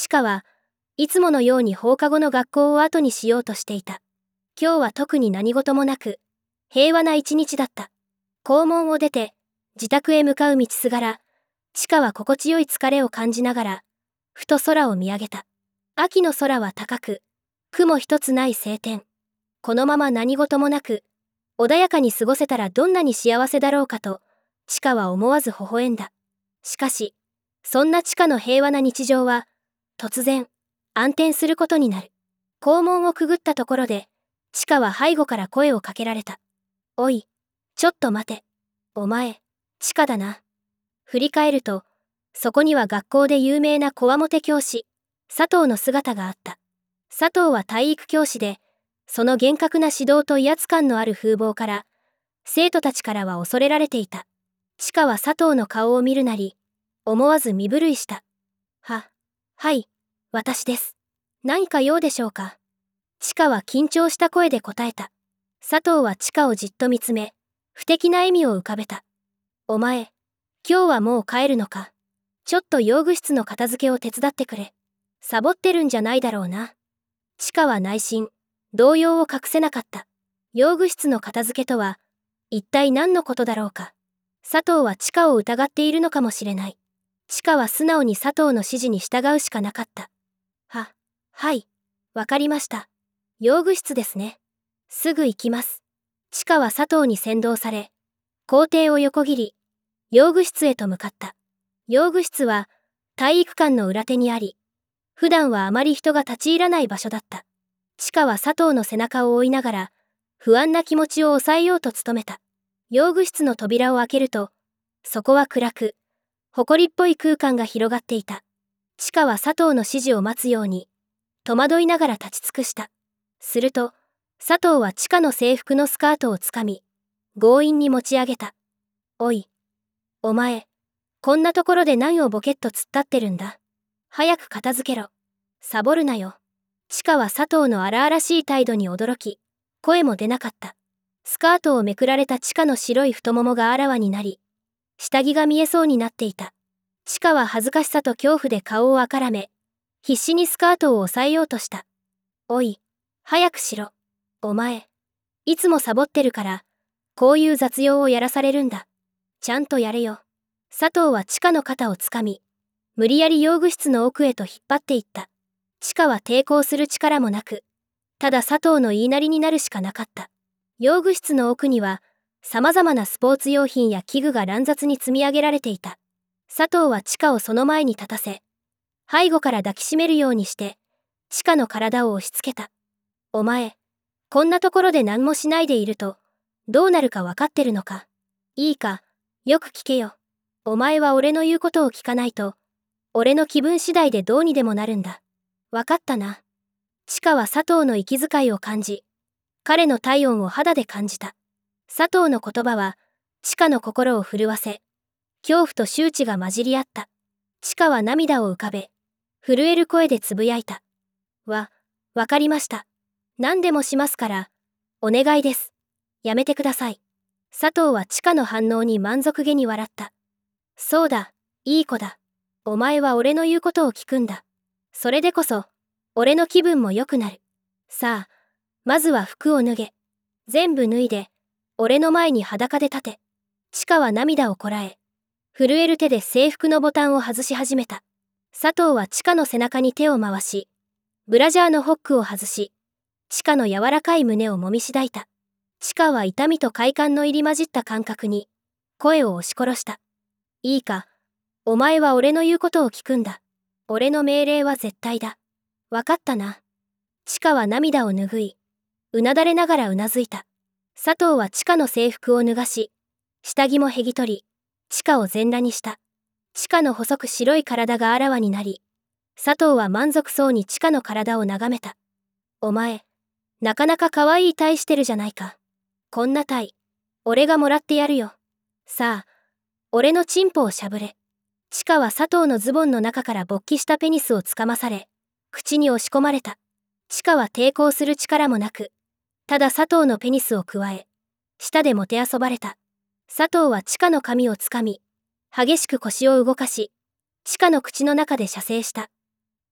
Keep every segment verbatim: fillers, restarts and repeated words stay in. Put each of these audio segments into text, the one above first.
チカはいつものように放課後の学校を後にしようとしていた。今日は特に何事もなく、平和な一日だった。校門を出て、自宅へ向かう道すがら、チカは心地よい疲れを感じながら、ふと空を見上げた。秋の空は高く、雲一つない晴天。このまま何事もなく、穏やかに過ごせたらどんなに幸せだろうかと、チカは思わず微笑んだ。しかし、そんなチカの平和な日常は、突然、暗転することになる。校門をくぐったところで、チカは背後から声をかけられた。おい、ちょっと待て。お前、チカだな。振り返ると、そこには学校で有名なこわもて教師、佐藤の姿があった。佐藤は体育教師で、その厳格な指導と威圧感のある風貌から、生徒たちからは恐れられていた。チカは佐藤の顔を見るなり、思わず身震いした。は、はい、私です。何か用でしょうか。チカは緊張した声で答えた。佐藤はチカをじっと見つめ、不敵な笑みを浮かべた。お前、今日はもう帰るのか。ちょっと用具室の片付けを手伝ってくれ。サボってるんじゃないだろうな。チカは内心、動揺を隠せなかった。用具室の片付けとは、一体何のことだろうか。佐藤はチカを疑っているのかもしれない。チカは素直に佐藤の指示に従うしかなかった。は、はい、わかりました。用具室ですね。すぐ行きます。チカは佐藤に先導され、校庭を横切り、用具室へと向かった。用具室は体育館の裏手にあり、普段はあまり人が立ち入らない場所だった。チカは佐藤の背中を追いながら、不安な気持ちを抑えようと努めた。用具室の扉を開けると、そこは暗く、埃っぽい空間が広がっていた。チカは佐藤の指示を待つように、戸惑いながら立ち尽くした。すると、佐藤はチカの制服のスカートをつかみ、強引に持ち上げた。おい、お前、こんなところで何をボケっと突っ立ってるんだ。早く片付けろ。サボるなよ。チカは佐藤の荒々しい態度に驚き、声も出なかった。スカートをめくられたチカの白い太ももがあらわになり、下着が見えそうになっていた。チカは恥ずかしさと恐怖で顔をあからめ、必死にスカートを押さえようとした。おい、早くしろ。お前、いつもサボってるから、こういう雑用をやらされるんだ。ちゃんとやれよ。佐藤はチカの肩をつかみ、無理やり用具室の奥へと引っ張っていった。チカは抵抗する力もなく、ただ佐藤の言いなりになるしかなかった。用具室の奥には、様々なスポーツ用品や器具が乱雑に積み上げられていた。佐藤はチカをその前に立たせ、背後から抱きしめるようにして、チカの体を押し付けた。お前、こんなところで何もしないでいると、どうなるかわかってるのか。いいか、よく聞けよ。お前は俺の言うことを聞かないと、俺の気分次第でどうにでもなるんだ。わかったな。チカは佐藤の息遣いを感じ、彼の体温を肌で感じた。佐藤の言葉は、チカの心を震わせ、恐怖と羞恥が混じり合った。チカは涙を浮かべ、震える声でつぶやいた。わ、わかりました。何でもしますから、お願いです。やめてください。佐藤はチカの反応に満足げに笑った。そうだ、いい子だ。お前は俺の言うことを聞くんだ。それでこそ、俺の気分も良くなる。さあ、まずは服を脱げ。全部脱いで、俺の前に裸で立て。チカは涙をこらえ、震える手で制服のボタンを外し始めた。佐藤はチカの背中に手を回し、ブラジャーのホックを外し、チカの柔らかい胸を揉みしだいた。チカは痛みと快感の入り混じった感覚に、声を押し殺した。いいか、お前は俺の言うことを聞くんだ。俺の命令は絶対だ。わかったな。チカは涙を拭い、うなだれながらうなずいた。佐藤はチカの制服を脱がし、下着もへぎ取り、チカを全裸にした。チカの細く白い体があらわになり、佐藤は満足そうにチカの体を眺めた。お前、なかなか可愛い体してるじゃないか。こんな体、俺がもらってやるよ。さあ、俺のチンポをしゃぶれ。チカは佐藤のズボンの中から勃起したペニスをつかまされ、口に押し込まれた。チカは抵抗する力もなく、ただ佐藤のペニスをくわえ、舌でもてあそばれた。佐藤はチカの髪をつかみ、激しく腰を動かし、チカの口の中で射精した。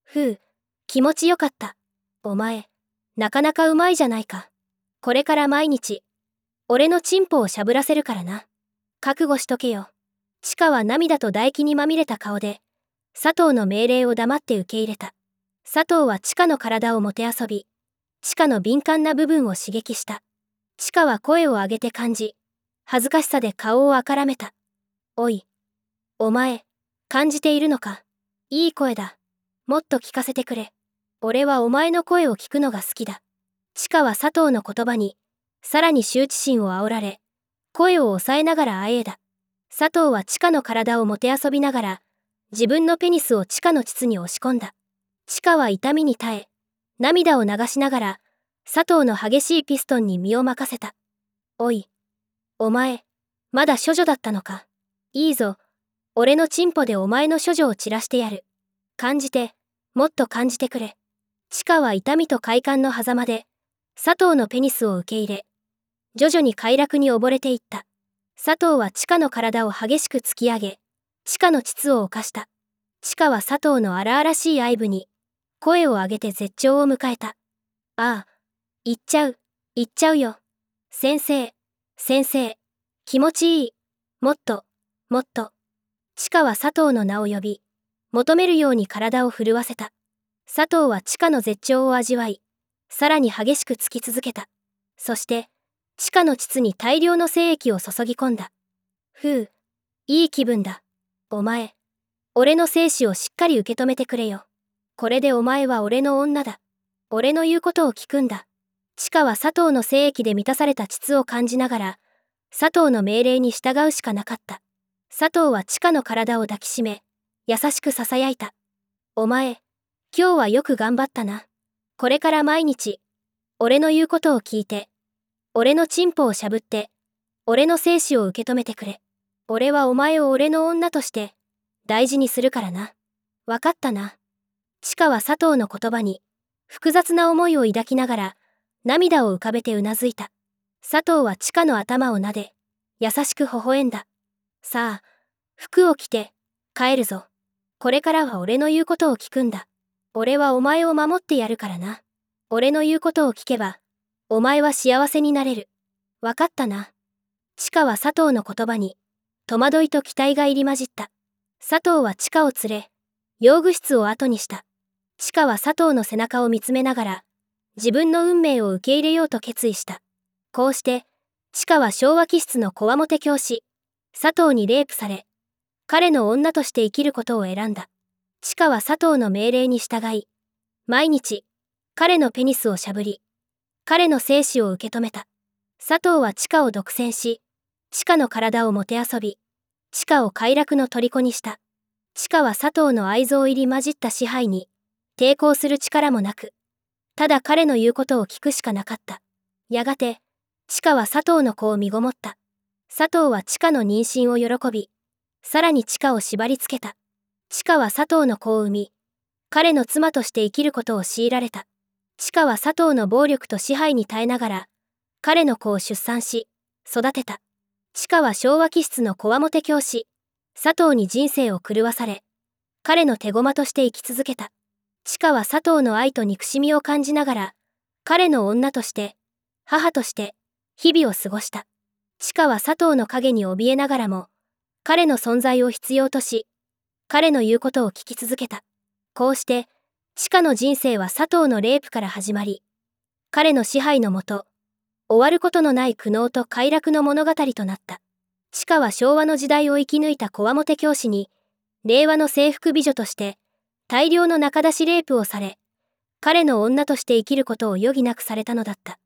ふう、気持ちよかった。お前、なかなかうまいじゃないか。これから毎日、俺のチンポをしゃぶらせるからな。覚悟しとけよ。チカは涙と唾液にまみれた顔で、佐藤の命令を黙って受け入れた。佐藤はチカの体をもてあそび、チカの敏感な部分を刺激した。チカは声を上げて感じ、恥ずかしさで顔をあからめた。おい、お前、感じているのか。いい声だ。もっと聞かせてくれ。俺はお前の声を聞くのが好きだ。チカは佐藤の言葉に、さらに羞恥心を煽られ、声を抑えながらあえいだ。佐藤はチカの体をもてあそびながら、自分のペニスをチカの膣に押し込んだ。チカは痛みに耐え、涙を流しながら、佐藤の激しいピストンに身を任せた。おい、お前、まだ処女だったのか。いいぞ、俺のチンポでお前の処女を散らしてやる。感じて、もっと感じてくれ。チカは痛みと快感の狭間で、佐藤のペニスを受け入れ、徐々に快楽に溺れていった。佐藤はチカの体を激しく突き上げ、チカの膣を侵した。チカは佐藤の荒々しい愛撫に、声を上げて絶頂を迎えた。ああ、行っちゃう、行っちゃうよ。先生、先生、気持ちいい。もっと、もっと。チカは佐藤の名を呼び、求めるように体を震わせた。佐藤はチカの絶頂を味わい、さらに激しく突き続けた。そして、チカの膣に大量の精液を注ぎ込んだ。ふう、いい気分だ。お前、俺の精子をしっかり受け止めてくれよ。これでお前は俺の女だ。俺の言うことを聞くんだ。チカは佐藤の精液で満たされた膣を感じながら、佐藤の命令に従うしかなかった。佐藤はチカの体を抱きしめ、優しく囁いた。お前、今日はよく頑張ったな。これから毎日、俺の言うことを聞いて、俺のチンポをしゃぶって、俺の精子を受け止めてくれ。俺はお前を俺の女として、大事にするからな。わかったな。チカは佐藤の言葉に、複雑な思いを抱きながら、涙を浮かべてうなずいた。佐藤はチカの頭を撫で、優しく微笑んだ。さあ、服を着て、帰るぞ。これからは俺の言うことを聞くんだ。俺はお前を守ってやるからな。俺の言うことを聞けば、お前は幸せになれる。わかったな。チカは佐藤の言葉に、戸惑いと期待が入り混じった。佐藤はチカを連れ、用具室を後にした。チカは佐藤の背中を見つめながら、自分の運命を受け入れようと決意した。こうして、チカは昭和気質のこわもて教師、佐藤にレイプされ、彼の女として生きることを選んだ。チカは佐藤の命令に従い、毎日、彼のペニスをしゃぶり、彼の精子を受け止めた。佐藤はチカを独占し、チカの体をもてあそび、チカを快楽の虜にした。チカは佐藤の愛憎入り混じった支配に、抵抗する力もなく、ただ彼の言うことを聞くしかなかった。やがて、チカは佐藤の子を身ごもった。佐藤はチカの妊娠を喜び、さらにチカを縛り付けた。チカは佐藤の子を産み、彼の妻として生きることを強いられた。チカは佐藤の暴力と支配に耐えながら、彼の子を出産し、育てた。チカは昭和気質のこわもて教師、佐藤に人生を狂わされ、彼の手駒として生き続けた。チカは佐藤の愛と憎しみを感じながら、彼の女として、母として、日々を過ごした。チカは佐藤の影に怯えながらも、彼の存在を必要とし、彼の言うことを聞き続けた。こうして、チカの人生は佐藤のレイプから始まり、彼の支配のもと、終わることのない苦悩と快楽の物語となった。チカは昭和の時代を生き抜いたこわもて教師に、令和の制服美女として、大量の仲出しレイプをされ、彼の女として生きることを余儀なくされたのだった。